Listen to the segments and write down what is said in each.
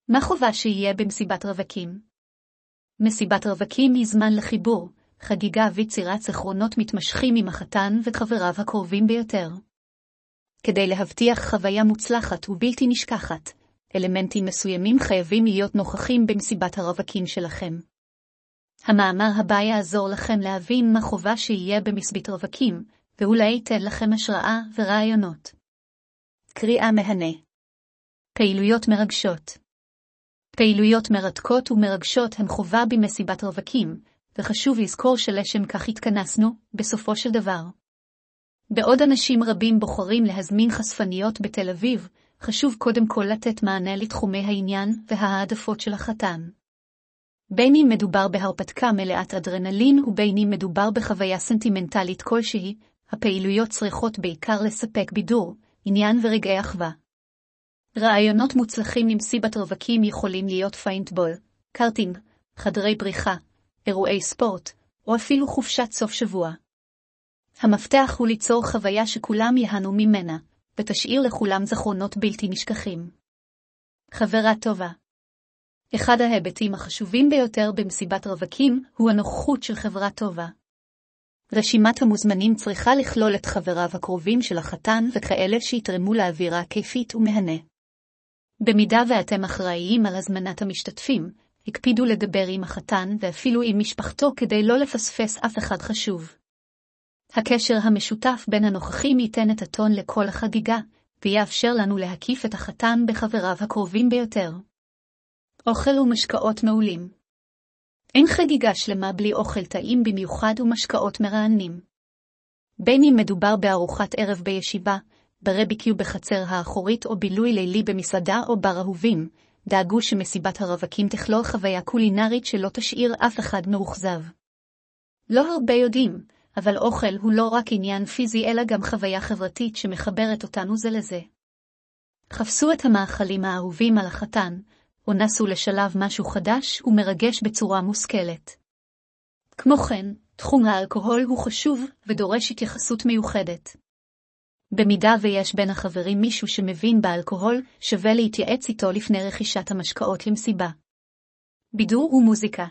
מה חובה שיהיה במסיבת רווקים? מסיבת רווקים היא זמן לחיבור, חגיגה ויצירת זיכרונות מתמשכים עם החתן וחבריו הקרובים ביותר. כדי להבטיח חוויה מוצלחת ובלתי נשכחת, אלמנטים מסוימים חייבים להיות נוכחים במסיבת הרווקים שלכם. המאמר הבא יעזור לכם להבין מה חובה שיהיה במסיבת רווקים, ואולי ייתן לכם השראה ורעיונות. קריאה מהנה. פעילויות מרגשות. פעילויות מרתקות ומרגשות הן חובה במסיבת רווקים, וחשוב לזכור שלשם כך התכנסנו, בסופו של דבר. בעוד אנשים רבים בוחרים להזמין חשפניות בתל אביב, חשוב קודם כל לתת מענה לתחומי העניין וההעדפות של החתן. בין אם מדובר בהרפתקה מלאת אדרנלין ובין אם מדובר בחוויה סנטימנטלית כלשהי, הפעילויות צריכות בעיקר לספק בידור, עניין ורגעי אחווה. רעיונות מוצלחים למסיבת רווקים יכולים להיות פיינטבול, קארטינג, חדרי בריחה, אירועי ספורט, או אפילו חופשת סוף שבוע. המפתח הוא ליצור חוויה שכולם יהנו ממנה, ותשאיר לכולם זכרונות בלתי נשכחים. חברה טובה. אחד ההיבטים החשובים ביותר במסיבת רווקים הוא הנוכחות של חברה טובה. רשימת המוזמנים צריכה לכלול את חבריו הקרובים של החתן וכאלה שיתרמו לאווירה כיפית ומהנה. במידה ואתם אחראיים על הזמנת המשתתפים, הקפידו לדבר עם החתן ואפילו עם משפחתו כדי לא לפספס אף אחד חשוב. הקשר המשותף בין הנוכחים ייתן את הטון לכל החגיגה, ויאפשר לנו להקיף את החתן בחבריו הקרובים ביותר. אוכל ומשקאות מעולים. אין חגיגה שלמה בלי אוכל טעים במיוחד ומשקאות מרעננים. בין אם מדובר בארוחת ערב בישיבה, ברביקיו בחצר האחורית או בילוי לילי במסעדה או בר אהובים, דאגו שמסיבת הרווקים תכלול חוויה קולינרית שלא תשאיר אף אחד מאוכזב. לא הרבה יודעים, אבל אוכל הוא לא רק עניין פיזי אלא גם חוויה חברתית שמחברת אותנו זה לזה. חפשו את המאכלים האהובים על החתן, או נסו לשלב משהו חדש ומרגש בצורה מושכלת. כמו כן, תחום האלכוהול הוא חשוב ודורש התייחסות מיוחדת. במידה ויש בין החברים מישהו שמבין באלכוהול, שווה להתייעץ איתו לפני רכישת המשקאות למסיבה. בידור ומוזיקה.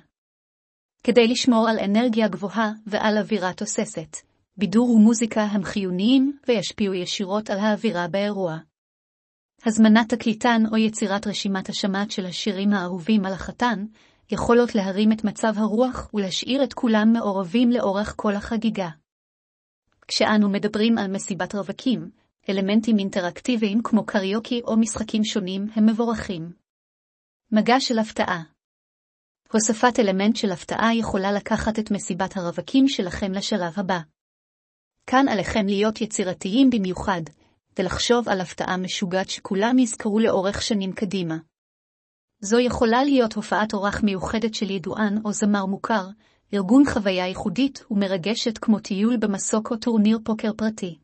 כדי לשמור על אנרגיה גבוהה ועל אווירה תוססת, בידור ומוזיקה הם חיוניים וישפיעו ישירות על האווירה באירוע. הזמנת תקליטן או יצירת רשימת השמעת של השירים האהובים על החתן, יכולות להרים את מצב הרוח ולהשאיר את כולם מעורבים לאורך כל החגיגה. כשאנו מדברים על מסיבת רווקים, אלמנטים אינטראקטיביים כמו קריוקי או משחקים שונים הם מבורכים. מגע של הפתעה. הוספת אלמנט של הפתעה יכולה לקחת את מסיבת הרווקים שלכם לשלב הבא. כאן עליכם להיות יצירתיים במיוחד, ולחשוב על הפתעה משוגעת שכולם יזכרו לאורך שנים קדימה. זו יכולה להיות הופעת אורח מיוחדת של ידוען או זמר מוכר, ארגון חוויה ייחודית ומרגשת כמו טיול במסוק או טורניר פוקר פרטי.